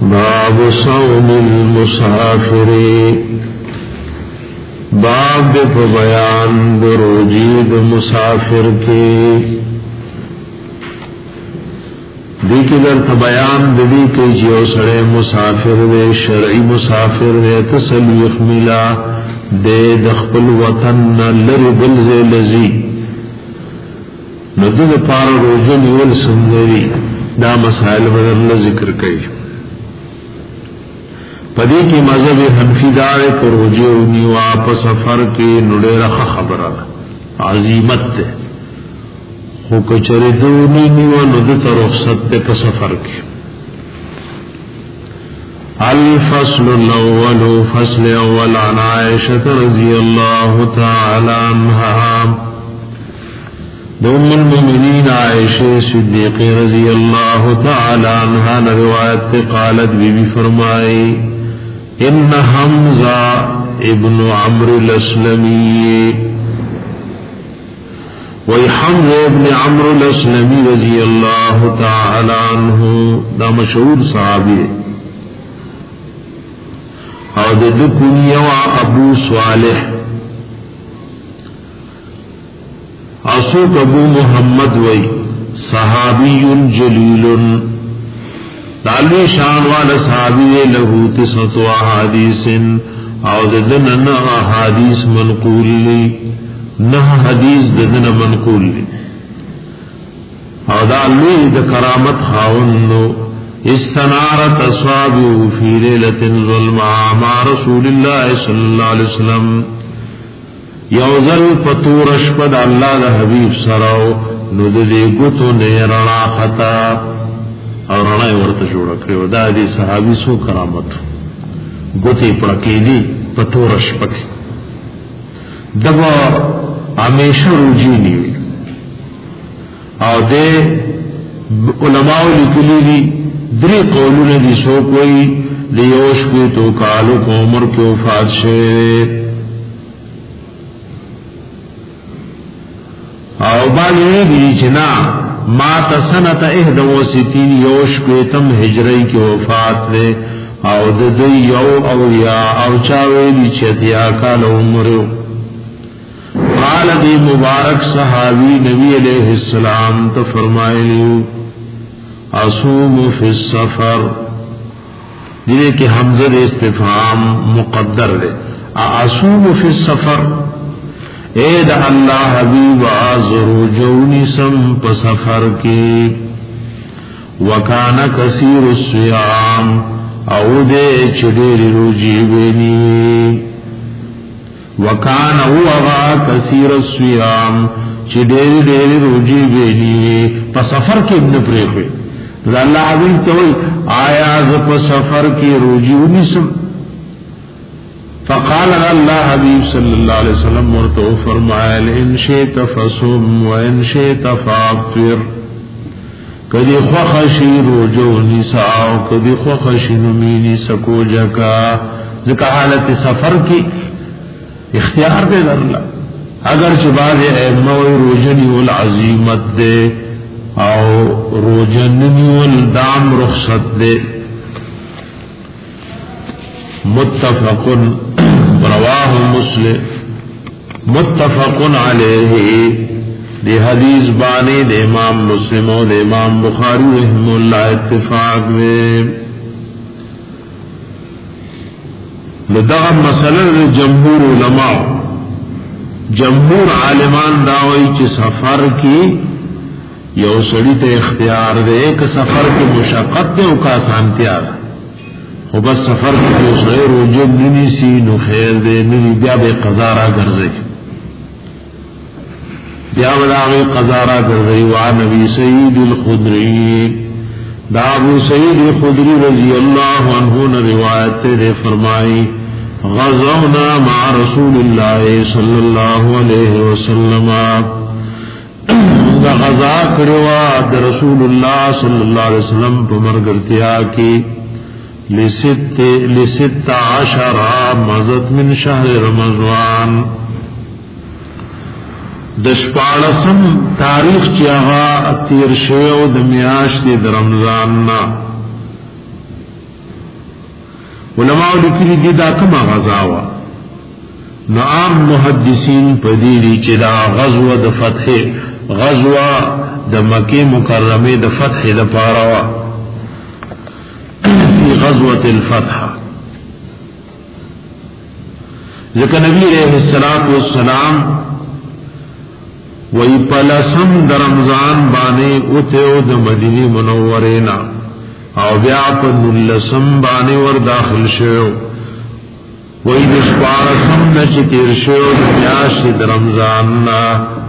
باب صوم المسافر باب دے پا بیان دے روجی دے مسافر کے دی کی در تا بیان دی کہ جیو سڑے مسافر دے شرعی مسافر دے تسلیخ ملا دے دخپل وطن لر بلز لزی ندد پار روجن ول سندری دا مسائل بدر ذکر کئی پدی کی مذہب حنفی دار پر روجونی واپس سفر کے نڑے رخ خبر عظیمت تے خو کچری دونی نیو ندت رخصت تے سفر کے الفصل الاول فصل اول عن عائشة رضی اللہ تعالی عنہا ام المؤمنین عائشہ صدیق رضی اللہ تعالی عنہا روایت قالت بی بی فرمائی ان حمزہ ابن عمرو الاسلمی وی حمزہ ابن عمرو الاسلمی رضی اللہ تعالی عنہ دا مشہور صحابی اور دا کنیہ ابو صالح اسوک ابو محمد وی صحابی جلیل تعالی شان والا صحابی لہو تسعۃ احادیث او ددن نہ احادیث منقول لی نہ حدیث ددن منقول لی او دا لی دا کرامت خاون استنارت اصحابه فی لیلۃ ظلمہ مع رسول اللہ صلی اللہ علیہ وسلم یوزل پتورش پد اللہ دا حبیب سراو نددے گتو نیرنا خطا اور رنائے ورطا جوڑا کرے دا دی صحابی سو کرامت گوتی پڑکی دی پتورش پکی دبا ہمیشہ روجی نیوی او دے علماء لکلی دی دری قولون دی سو کوئی لیوش کوئی تو کالو کو عمر کی وفات شے او بالی دی چنا ما تسنت 61 یوش کویتم ہجری کی وفات دے او دی یو او یا او چاویلی چتیا کال عمرو قال دی مبارک صحابی نبی علیہ السلام تو فرمائلیو اصوم فی السفر دیئے کہ حمزہ استفہام مقدر دے اصوم فی السفر اید اللہ حبیب آزرو جونی سم پا سفر کی وکانا کثیر السیام او دے چدیر روجی بینی وکانا اوغا کثیر السیام چدیر روجی بینی پا سفر کی ابن پریخوی اللہ حبیب توئی آیا ز پا سفر کی روجی ونی سم فقال اللہ حبیب صلی اللہ علیہ وسلم مرتو فرمایا ان شئت فصم و ان شئت فافطر کدی خوخشی روجو نساؤ کدی خوخشی نمینی سکو جکا ذکا حالت سفر کی اختیار دے در اللہ اگر چباز ایموی روجنی والعظیمت دے او روجنی والدام رخصت دے متفقن رواہ مسلم متفقن علیہ دی حدیث بانی دے امام مسلم و دے امام بخاری رحمہ اللہ اتفاق میں لدغا مسئلہ جمہور علماء جمہور عالمان داوئی چی سفر کی یو سڑی تے اختیار دے کہ سفر کی مشقت دے او کا آسانتیار خو بس سفر کی جو سڑے روجن ننی سی نو خیر دے ننی بیا بے قضارہ گرزے بیا بلاغی قضارہ گرزے وعن نبی سید الخدری دا ابو سید الخدری رضی اللہ عنہ نے روایت دے فرمائی غزونا مع رسول اللہ صلی اللہ علیہ وسلم دا غزا کروا دا رسول اللہ صلی اللہ علیہ وسلم پر مرگرتیا کی لست عشر مزت من شهر رمضان دشپارسم تاریخ چیغا تیر شویو دمیاشت د رمضان نا علماء لیکلی دی دا کما غزاوا نو عام محدثین پدیری چې دا غزوه د فتح غزوه د مکه مکرمه د فتح لپاره وا فی غزوه الفتح ځکه نبی علیہ الصلوۃ والسلام وی پلسم د رمضان باندې اوته د مدینه منوره نا او بیا په نلسم باندې ور داخل شو وی د شپارسم نشي تیر شو د میاشتې د رمضان نا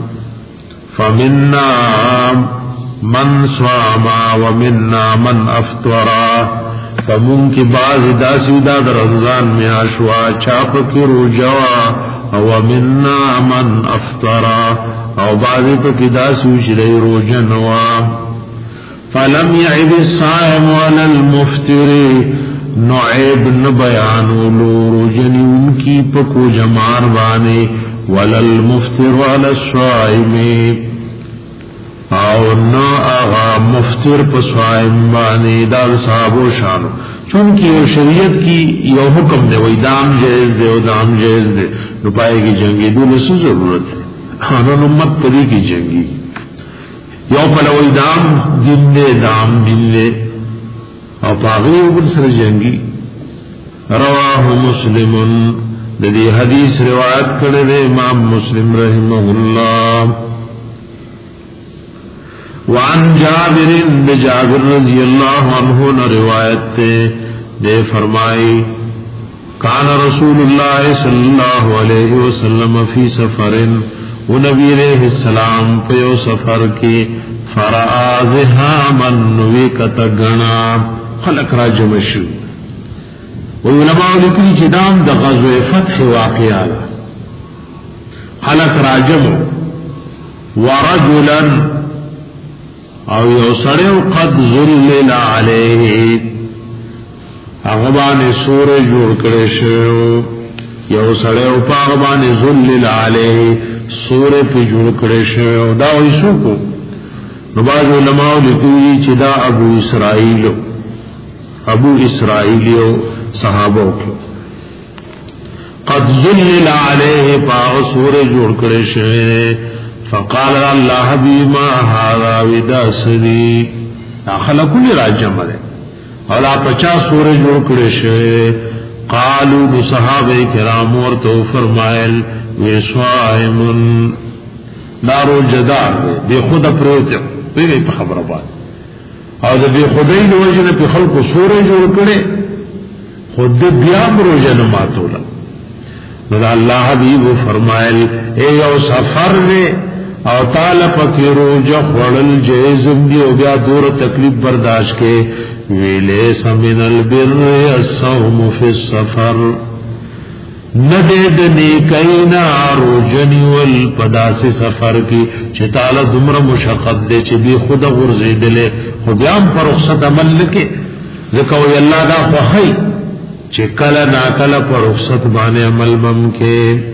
فمنا من صام ومنا من افطر فمون کی بعض داسی دا د رمضان میاشوا چاپ کی روجوا او منا من افطر او بعضی پا کداسو چلی روجنوا فلم يعب الصائم ولا المفطر نعيب نبیانو لو روجنی ان کی پکو جمار بانے ولا المفطر ولا الصائم او نا آغا مفطر پا صائم بانے دار صحابو شانو چونکہ شریعت کی یو حکم دے وی دام جائز دے و دام جائز دے نو پائے کی جنگی دو لسو ضرورت ہے خانون امت پری کی جنگی یو پلوی دام دن دے دام دن دے او پاغی اوپر سر جنگی رواہ مسلمن دی حدیث روایت کرده امام مسلم رحمہ اللہ وعن جابر جابر رضی اللہ عنہ روایت تے دے فرمائی کان رسول اللہ صلی اللہ علیہ وسلم فی سفر و نبی علیہ السلام پیو سفر کی فرآزها من نویکت گنا خلق را جمشو و علماء لکلی چدام دا غزو فتح واقعالا خلق را جمو ورجلا او یو سڑیو قد ذلل علیه اغبان سور جوڑ کرشو یو سڑیو پا اغبان ذلل علیه سور پی جوڑ کرشو دا ویسو کو نباز علماء لکوی چی دا ابو اسرائیلیو صحابو کی قد ذلل علیه پا سور جوڑ کرشو فقال الله بما هذا وداسری خلقو لی راجم دے اولا 50 سورے جوڑ کرے شوئے قالو صحابہ کرام ورتو فرمائل ویسوائمن دارو جدار دے بے خود پروتے پیگئی پا خبر بات او دا بے خودی دو وجن پی خلقو سورے جوڑ کرے خود دے بیام رو جنماتولا ندا اللہ حبیب فرمائل اے یو سفر دے او تعالی پکی روجہ خوڑل جائزم دی او بیا دور تکلیف برداشت کے ویلیس من البر الصوم فی السفر ندید نیکینا روجنی والپداس سفر کی چی تعالی دمر مشقت دے چی بی خود غرزی دلے خودیام پر رخصت عمل لکے ذکوی اللہ دا خوخی چی کل ناکل پر رخصت بانے عمل بم کے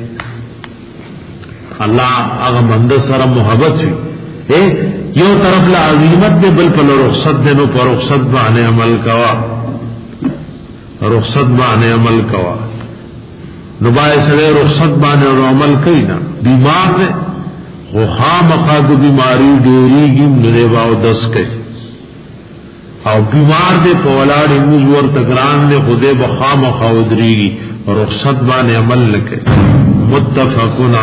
اللہ اغا بند سر محبت ہوئی یو طرف لا عظیمت دے بل پل رخصت دے نو پر رخصت بانے عمل کوا رخصت بانے عمل کوا نو باعث دے رخصت بانے عمل کئی نا بیمار دے خام خاد بیماری دیری گیم ندے باو دس کئی او بیمار دے پولاڑی مزور تگران دے خودے بخام خاودری گی رخصت بانے عمل لکے متفقن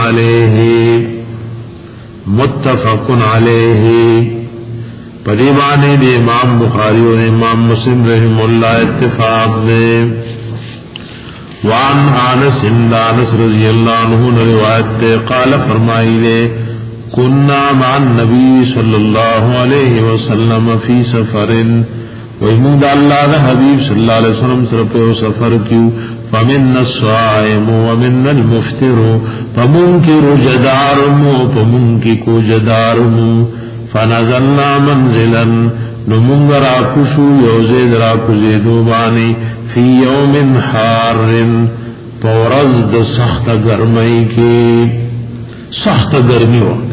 علیہ پریبانے دے امام بخاری اور امام مسلم رحم اللہ اتفاق دے وان انس رضی اللہ عنہ روایت دے قال فرمائی دے کننا مع النبی صلی اللہ علیہ وسلم فی سفر وحمود اللہ دا حبیب صلی اللہ علیہ وسلم سرپے سفر کیوں فمن الصائم ومن المفطر فمنکر جدارمو فمنکر جدارمو فنزلنا منزلا نمونگ راکشو یوزید راکزیدو بانی فی یوم حار پورزد سخت گرمی کی سخت گرمی وقت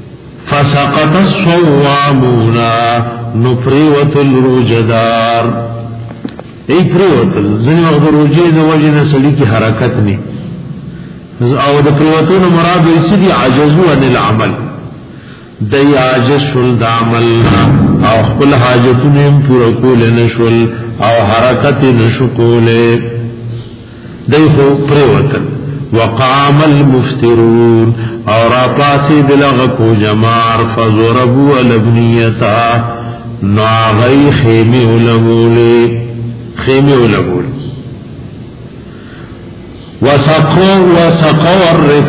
فسقط الصوامون نفریوت الرجدار ای پریوتل ځنې وخت روزه د وجه نه سړي کی حرکت نه او د پریوتونو مراد یې سړي عجزو عن العمل دای عاجز شول د عمل او خپل حاجتونه پوره کول نشول او حرکت نشو کوله دای خو پریوتل وقام المفترون اور اپاسی بلغ کو جمار فضربوا الابنیتا ناغی خیمی علمولی وسقوا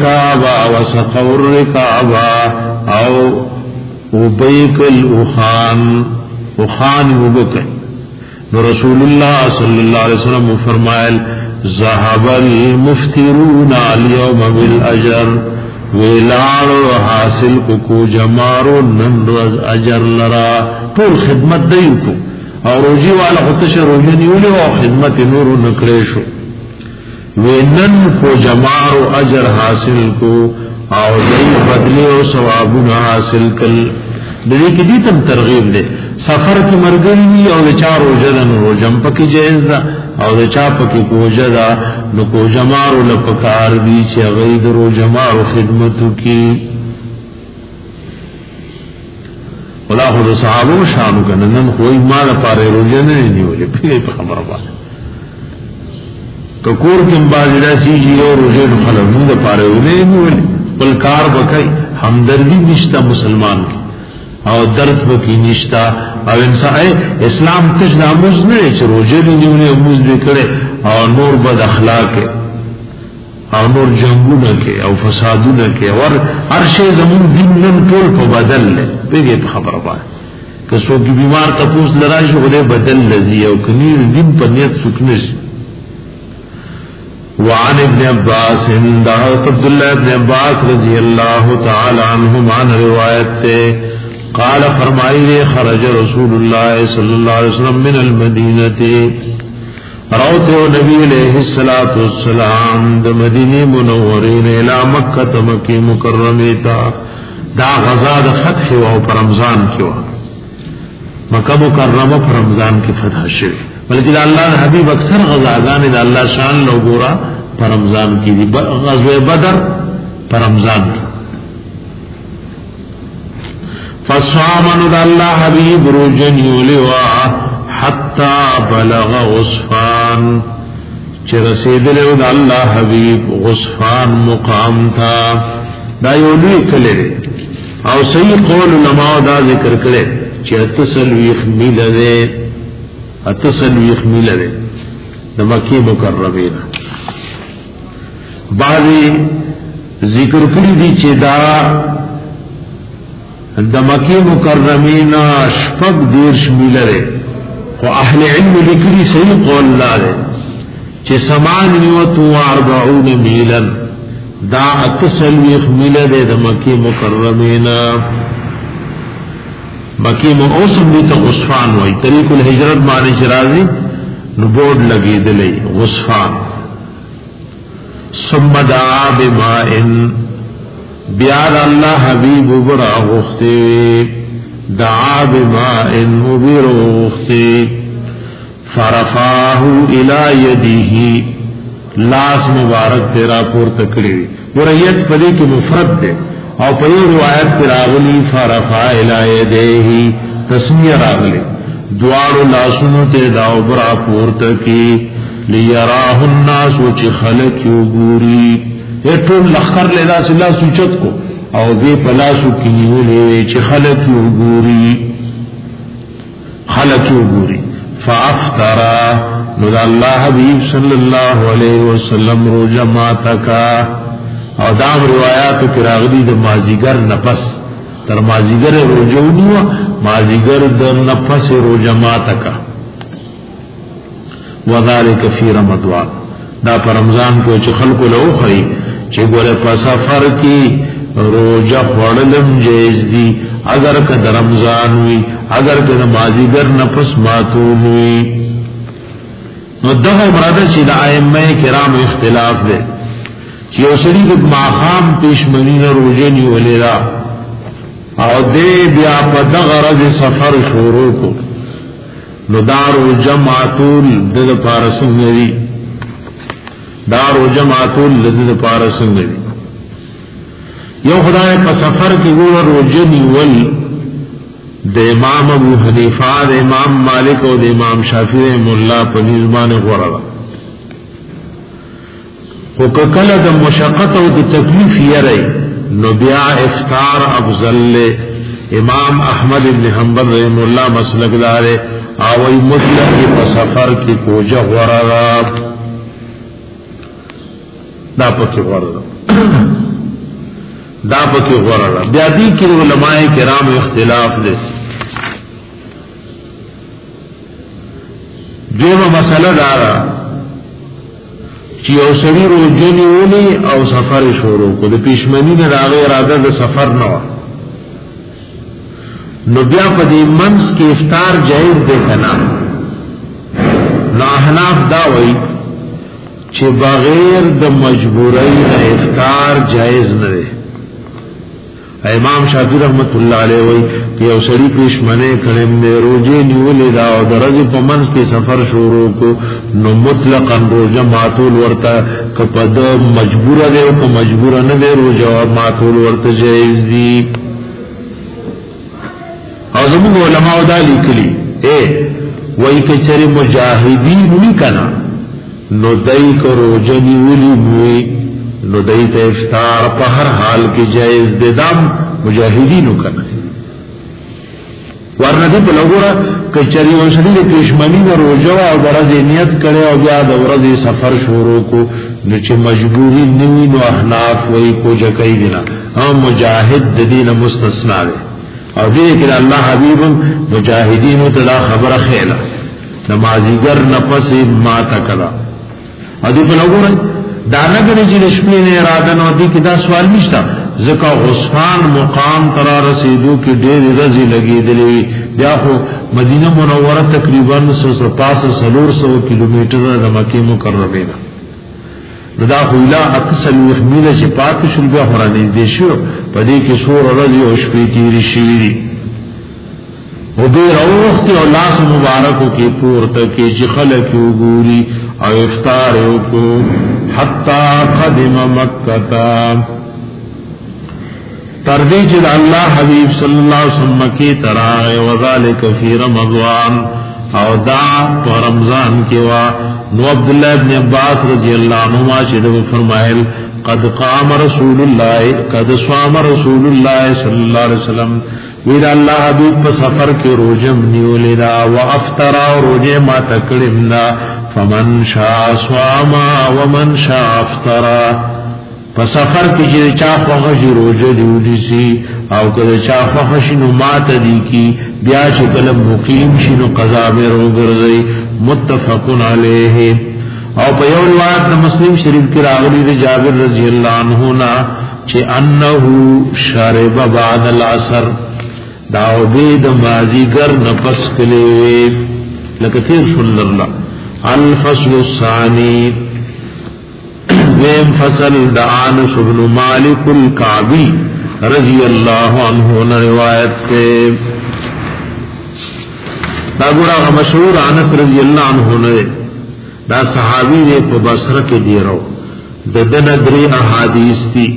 الرکابا او ابیک الاخان ابکن رسول اللہ صلی اللہ علیہ وسلم فرمائل ذهب المفترون اليوم بالاجر ویلالو حاصل کو جمارو ننرز اجر لرا طول خدمت دیو کو اور روجی والا خودش روجی نیولی و خدمت نورو نکلیشو وینن کو جمارو اجر حاصل کو او دی بدلی و ثوابون حاصل کل دلی کی دیتم ترغیب دے سفر کی مرگلی او چار روجدن روجم پکی جائز دا او د چا پکې کوجه دا نو کوجمارو لپکار دی چې غید رو جمارو خدمتو کی خدا خود صحابو شانو کنه نن خوی ما لپاره روزه نه نیولې په خبره باندې کور کې باندې راشي یو روزه نو خلک موږ لپاره ونه نیولې بل کار وکای همدردی نشته مسلمان کی او درد وکي نشتا او انسان اسلام کچ ناموز نه چې روزه نیولې موز وکړي او نور بد اخلاق او نور جنگونه کې او فسادونه کې او هر شی زمون دین نن ټول په بدل له پیږي خبره باندې که څوک بیمار تپوس لرای شو غوډه بدل لذي او کني دین په نیت سکنه وعن ابن عباس عبد الله ابن عباس رضی اللہ تعالی عنہما عن روایت تے قال فرمائی خرج رسول اللہ صلی اللہ علیہ وسلم من المدینہ روتے نبی علیہ السلام دا مدینی منورین الى مکہ مکی مکرمیتا دا غزا دا فتح و پر رمضان کیوا مکہ مکرمہ پر رمضان کی فتح شوی بلکہ اللہ حبیب اکثر غزاگان دا اللہ شان لو گورا پر رمضان کی دی غزوہ بدر پر رمضان کی فصامن دا اللہ حبیب روجن یولوا حتی بلغ غصفان چه رسید لیو دا اللہ حبیب غصفان مقام تھا دا یولوی کلے او صحیح قول علماء دا ذکر کرے چه اتسلویخ میل دے دا مکی مکرمین بعضی ذکر کری دی چه دا مکی مکرمین شپک دیرش میل دے و اہل علم لکری صحیح قول لا دے چه 48 میلا دا اتسلویخ میل دے دا مکی مکرمین مکی موسم دیتا غصفان ہوئی طریق الحجرت معنی چرازی نبورڈ لگی دلی غصفان ثم دعا بمائن بیاد اللہ حبیب برا غختی دعا بمائن مبیر غختی فرفاہو الى یدیہی لاس مبارک تیرا پور تکڑی ورایت پدی کی مفرد دے او په روایت پر راغلی فرفع الی یدیه تسمیه راغلی دوارو لاسونو ته داو برا پورته کی لیراه الناس چې خلق یو ګوري ټول لخر لیدا سلا سوچت کو او دې پلاسو کې نیولې چې خلق یو ګوري فافطر نو الله حبیب صلی الله علیه وسلم روزه ماتکا او دام روایاتو کی راغلی د مازیگر نفس تر مازیگر روجو نیو مازیگر د نفس روجه ماتکا وذالک فی رمضان دا پر رمضان کو چې خلکو له خوري چې ګوره په سفر کې روجه خورلم جایز دي اگر که د رمضان وي اگر که د مازیگر نفس ماتو وي نو دغه مراده چې د ائمه کرام اختلاف ده چې یو سړي د ماقام پېشمنی نه روزه نیولې را او دې بیا په دغه ورځ سفر شروع کو نو دارو جمعاتول د پارسنګ دی دارو جمعاتول د پارسنګ دی یو خدای په سفر کې ګور روزنی ول د امام ابو حنیفه د امام مالک او د امام شافعی مولا په نظام غوړه خو کله د مشقت او د تکلیف یری نو بیا افطار افضل له امام احمد بن حنبل رحم الله مسلک دار او ای مطلق په سفر کې کوجه غوړه دا پکې غوړه دا پکې غوړه بیا دي کې علماء کرام اختلاف دي دیمه مسله دارا چې یو سړي روزنی ونی او سفر شروع کو د پښمنی نه راغی اراده د سفر نه و نو بیا په دې منځ کې افطار جایز دی کنه نه احناف دا وایي چې بغیر د مجبورۍ نه افطار جایز نه دی امام شافعی رحمت الله علیه وی کہ یو سړی پښمنه کړم نه روزه نیولې دا او درځ په منځ کې سفر شروع کو نو مطلقاً روزه ماتول ورته کپد مجبور دی او کو مجبور نه دی روزه ماتول ورته جایز دی او زموږ علماء دا لیکلي وای کچری مجاهدین نکنا نو دای کو روزه نیولې وی نو دای ته افطار په هر حال کې جایز دي دام مجاهدینو کنه ورنه په لګوره کچری وشدي د پښمنی نه روزه او درځ نیت کړي او بیا د ورځې سفر شروع کو نو چې مجبوری نیوی نو احناف وای کو جکای دینا هم مجاهد د دین مستثنا دی او دې کې الله حبیب مجاهدینو ته خبره خیله نمازیګر نفس ما تکلا ا دې په لګوره دانا گره چی رشپی نے اراده نو دی که دا سوال نشتا زکا غصفان مقام ترا رسیدو کی دیر رزی لگی دلی بیا خو مدینہ منورہ تقریبا 150 کلومیٹر دا مکی مکرمینا دا خو الہ اتصل وحمیل چی پاتشل بیا خورانی دیشو پا دی که سور رزی و شپی تیری شوی دی و بیر اوختی و لاس مبارکو کی پورتا کی چی خلقی و گوری او افطار کو حتی قدم مکتا تردی چید اللہ حبیب صلی اللہ علیہ وسلم کی تراغ وذالک فی رمضان او دا تو رمضان کیوا نو عبداللہ ابن عباس رضی اللہ عنہما چید فرمائل قد قام رسول اللہ قد صام رسول اللہ صلی اللہ علیہ وسلم وید اللہ حبیب پا سفر کے روجم نیولی دا و افطرا و روجے ما تکڑم دا فمن شاء صاما ومن شاء افطرا پا سفر کی جد چاہ خوخشی روجہ دیولی سی او کد چاہ خوخشی نو مات دی کی بیا چکل مقیم شنو قضا میں رو گرزی متفقن علیہ او پا یو روایت دا مسلم شریف کی راغلی دا جابر رضی اللہ عنہونا چه انہو شارب بعد العصر داو بید مازیگر نفس کلے لکتیر شل اللہ الفصل الثانی ویم فصل دعانس بن مالک الکعبی رضی اللہ عنہ نے روایت سے دا گورا مشہور انس رضی اللہ عنہ نے دا صحابی نے په بصره کې دی راو ددن درې احادیث دي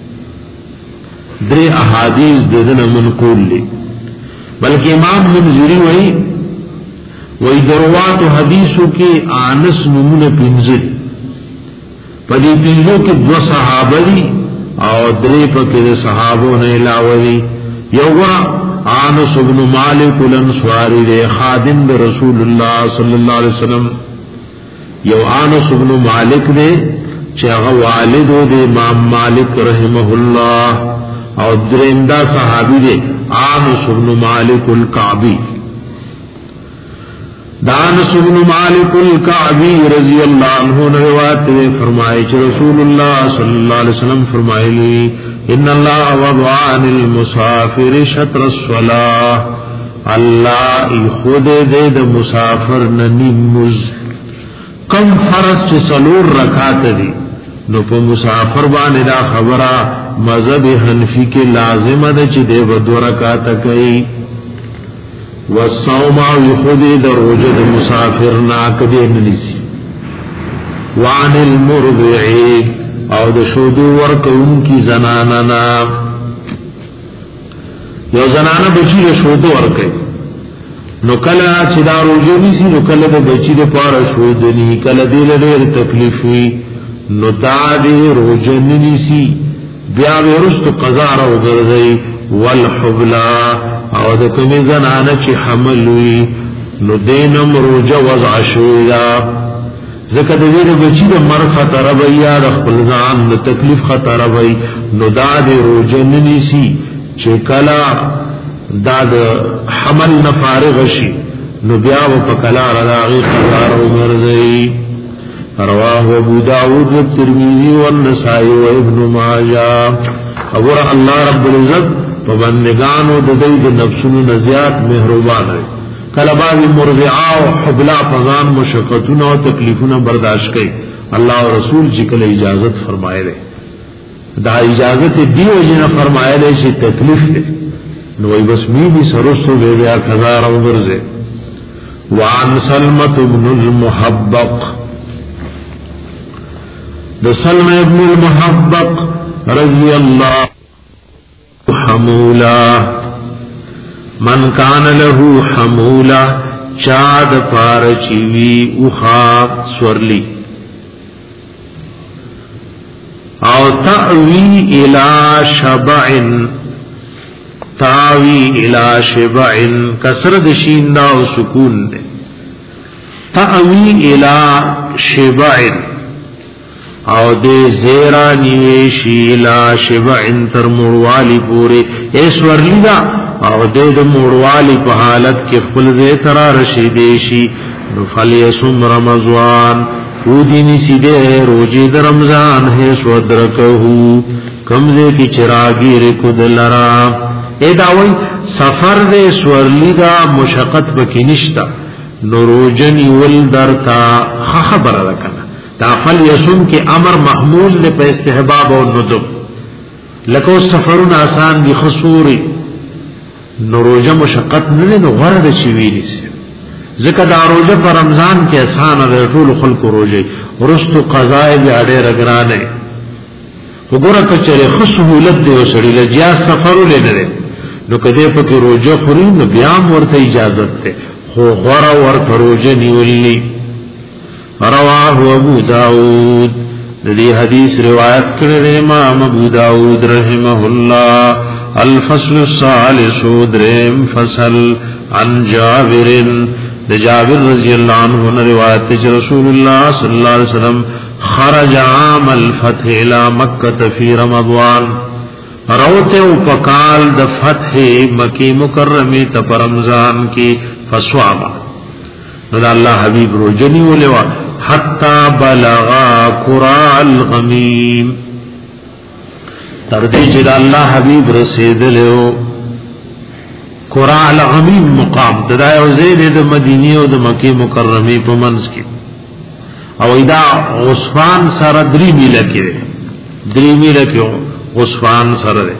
درې احادیث ددن منقول دي بلکہ امام منذری وہی دروات و حدیثوں کے آنس نمون پنزل پدی پنزوں کے دو صحابری اور درے پکر صحابوں نے لاوری یوگا آنس بن مالک الانصاری دے خادم دے رسول اللہ صلی اللہ علیہ وسلم یو آنس بن مالک دے چاہا والد دے امام مالک رحمہ اللہ اور درندہ صحابی دے آنس بن مالک الکعبی دانس بن مالک الکعبی رضی اللہ عنہ نے روایت فرمائے کہ رسول اللہ صلی اللہ علیہ وسلم فرمائے لی ان اللہ وضع عن المسافر شطر الصلاة اللہ خود دے دا مسافر ننمز کم فرض چه سلور رکات دی نو پا مسافر بانے دا خبرہ مذہب حنفی کے لازم دا چه دے با دو رکاتا کئی والصوم يخذ دروجه مسافر ناکدی نلیسی وعن المرضع او د شودو ورکون کی زناننا یو زنانه بچی له شودو ورکي نو کله چې دا روزه نیسی نو کله د بچی د پاره شودنی کله دې له تکلیف وی نو دا دې روزه نیسی بیا ورستو قضا را وګرځي والحبلا او د کومې زنانه چې حمل وی نو دینم روزه وضع شویا زکه د ویره بچی د مرګ خطر وی یا د خپل ځان د تکلیف خطر وی نو دا د روزه نیسی چې کلا دا د حمل نه فارغ شي نو بیا په کلا راغی قرار وګرځي رواه ابو داود والترمذي والنسائي وابن ماجه خبر الله رب العزت په بندگانو د دې د نفسونو نزيات مهربان دی کله باندې مرضعه او حبلا فزان مشقتونه او تکلیفونه برداشت کړي الله او رسول چې کله اجازت فرمایله دا اجازت دیو جن فرمایله چې تکلیف دی نو ای بس می سرسو بیا هزار او ورزه وعن سلمة بن المحبق د سلمة ابن المحبق رضی الله حمولا من کان له حمولا چاد پارچوی اوخا سورلی او تأوی الى شبعن تاوی الى شبعن کسر دشین دا و سکون دے تاوی الى شبعن او دے زیرانیویشی الى شبعن تر مروالی پورے ایسور لیدا او دے دا مروالی پا حالت کے خپل زیترا رشیدیشی فلیسم رمضان او دینی سیدے روجی دا رمضان ہے سودرکہو کمزے کی چراغی رکو دلرا اے داوی سفر دے سورلی دا مشقت بکی نشتا نروجنی ولدرتا خبر رکنا دا فلیسم کے امر محمول لے پا استحباب و ندب لکو سفرون آسان دی خصوری نروجہ مشقت نلے نو غرد چویلی سے ذکر دا روجہ پر رمضان کے آسان دے طول خلق روجہ رستو قضائے بیاڑے رگرانے وګوره کچره خصوصیت دی وسړي لجیا سفرو لیدل نو کده په کې روزه خوري نو بیا ورته اجازه ده خو غره ورته روزه نیولې رواه ابو داود دې حدیث روایت کړی امام ابو داود رحمه الله الفصل الثالث دریم فصل عن جابر جابر رضی اللہ عنہ روایت ہے رسول اللہ صلی اللہ علیہ وسلم خرج عام الفتح الى مکہ فی رمضان روتے و پکال د فتح مکی مکرمی تپ رمضان کی فسواما نو اللہ حبیب روجنی ولوا حتی بلغا قراء الغمیم تردی جد اللہ حبیب رسید لیو قراء الغمیم مقام ددائی وزید د مدینی و د مکی مکرمی پا منز کی او ادا غصفان سر 3 میله کې 3 میله کې غصفان سر ده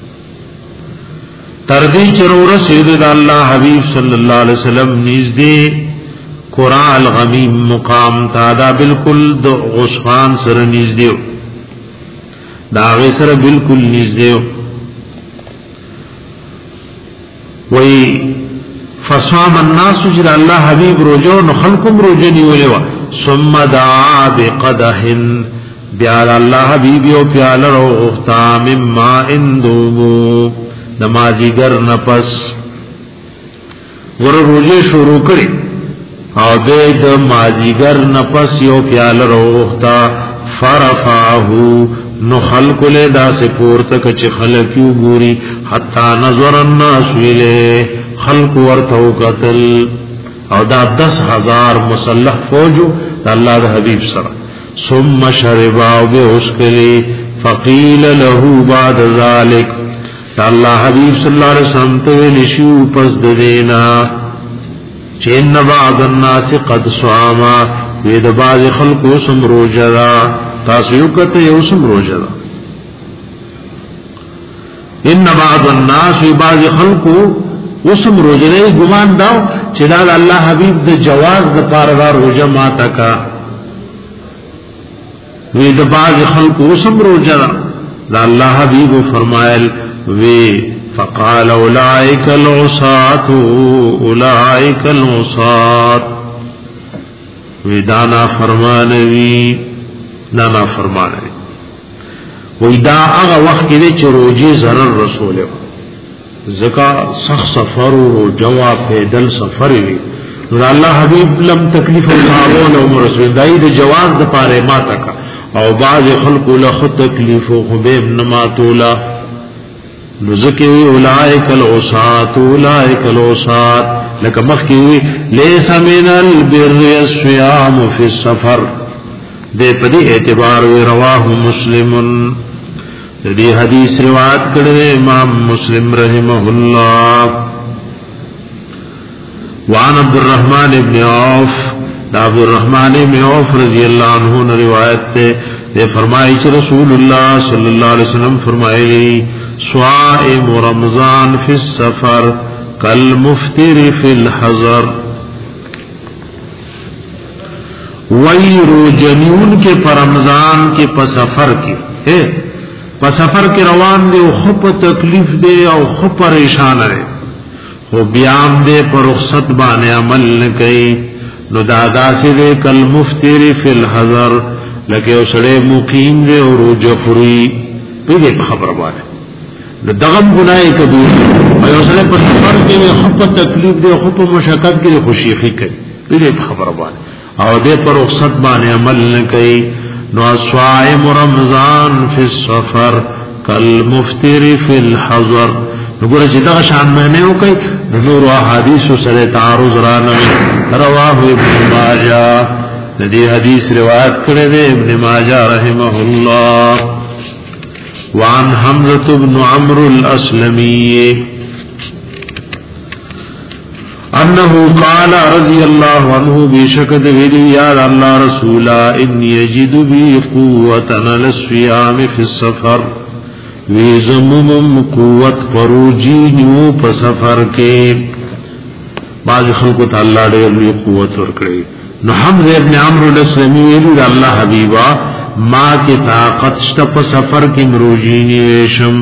تر دې چرور سید الله حبیب صلی الله علیه وسلم نږدې قراء الغمیم مقام تا دا بالکل د غصفان سر نږدې دا غي سر بالکل نږدې وای فصام الناس جل الله حبیب روجو نو خلقم روجنی ولوا ثم دعا بقدح بیال اللہ حبیبی و پیال رو اختا مما اندوبو نمازی گر نپس ور روجے شروع کری او دید مازی گر نپس یو پیال رو اختا فرفاہو نو خلق لے دا سے پورتک چی خلقیو گوری حتی نظر الناس ویلے خلق ورتو قتل او دا 10,000 مسلح فوجو دا اللہ دا حبیب سر ثم شرباو بے اسکلی فقیل لہو بعد ذالک دا اللہ حبیب صلی اللہ علیہ وسلم تولیشیو پس دینا چین بعد الناس قد سواما وید بعض خلقو سم روجدا تاسویوکت یو سم روجدا ان بعد الناس وی بعض خلقو وسم روزه ګمان داو چې دا الله حبيب د جواز د پاره دا روزه ما تکا وی د باز خلق وسم روزه دا الله حبيب فرمایل وی فقال اولئک العصاة اولئک العصاة وی دانا فرمانوی نانا فرمانوی وی دا اغا وقت کې چې روزي ضرر رسول زکا سخت سفر او جواب پیدل سفر وی نو الله حبیب لم تکلیف صحابون او رسول دای د جواز د پاره ما تک او بعض خلق له خود تکلیف او حبیب نماتولا نو زکه وی اولائک العصاة اولائک العصاة لکه مخکی وی لیس من البر الصيام فی السفر دې په دې اعتبار وی رواه مسلمن دې حدیث روایت کړی امام مسلم رحمه الله وعن عبد الرحمن ابن عوف عبد الرحمن ابن عوف رضی اللہ عنہ نے روایت ہے فرمائی کہ رسول اللہ صلی اللہ علیہ وسلم فرمائے صائم رمضان فی السفر کالمفطر فی الحضر ویرو جنون کے پر رمضان کے پسفر کے پسفر کے روان دے خب تکلیف دے او خب پریشان رہے خو بیام دے پر رخصت بانے عمل نکئی نو دادا سے دے کالمفطر فی الحضر لکے اسڑے مقیم دے اور روجہ خوری پیدے خبر بانے نو دغم گناہ کبیر اور اسڑے پر سفر کے لئے خب تکلیف دے خب مشاقت کے لئے خوشیخی کئی پیدے خبر بانے اور دے پر رخصت بانے عمل نکئی نو صائم رمضان فی السفر کالمفطر فی الحضر نگوڑا چی دغا شان مہنے ہو کئی نور احادیث سر تعارض رانوی رواہ ابن ماجہ ندی حدیث روایت کرے دے ابن ماجہ رحمہ اللہ وعن حمزة بن عمرو الاسلمی انه قال رضی اللہ عنہ بشکد ویلی یا اللہ رسولا ان یجد بی قوتنا للصیام فی السفر ویزمم قوت پروجی نیو پا سفر کے بعض خلقو تا اللہ دے لوی قوت ورکڑی نو حمزہ ابن عمرو الاسلمی ویلی دا اللہ حبیبا ما کی طاقت شتا پا سفر کی مروجی نیویشم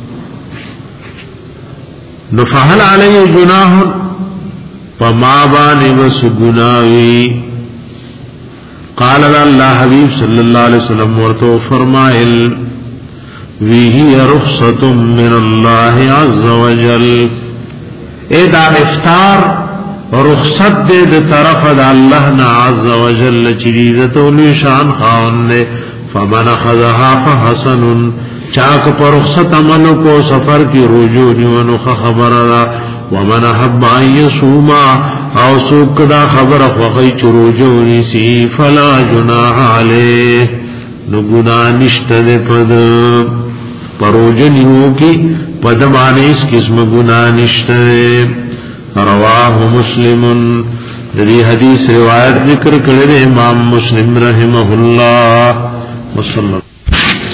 نو فحل علی جناح پا ما بانی بس گناوی قال اللہ حبیب صلی اللہ علیہ وسلم ورطو فرمائل وی رخصت من اللہ عز وجل اے دا افطار رخصت دے دا طرف دا اللہ نا عز وجل چریدت ولی شان خان دے فمن خذها فحسن چاک پر رخصت عملو کو سفر کی رجوع نیونو خبر را ومن حب ان یصوما او سوک دا خبر خوخی چروجو نیسی فلا جناح علیہ نو گناہ نشت دے پد پروجنیوں کی پدمانے اس قسم گناہ نشتے رواہ مسلم دی حدیث روایت ذکر کرے امام مسلم رحمہ اللہ وصلی اللہ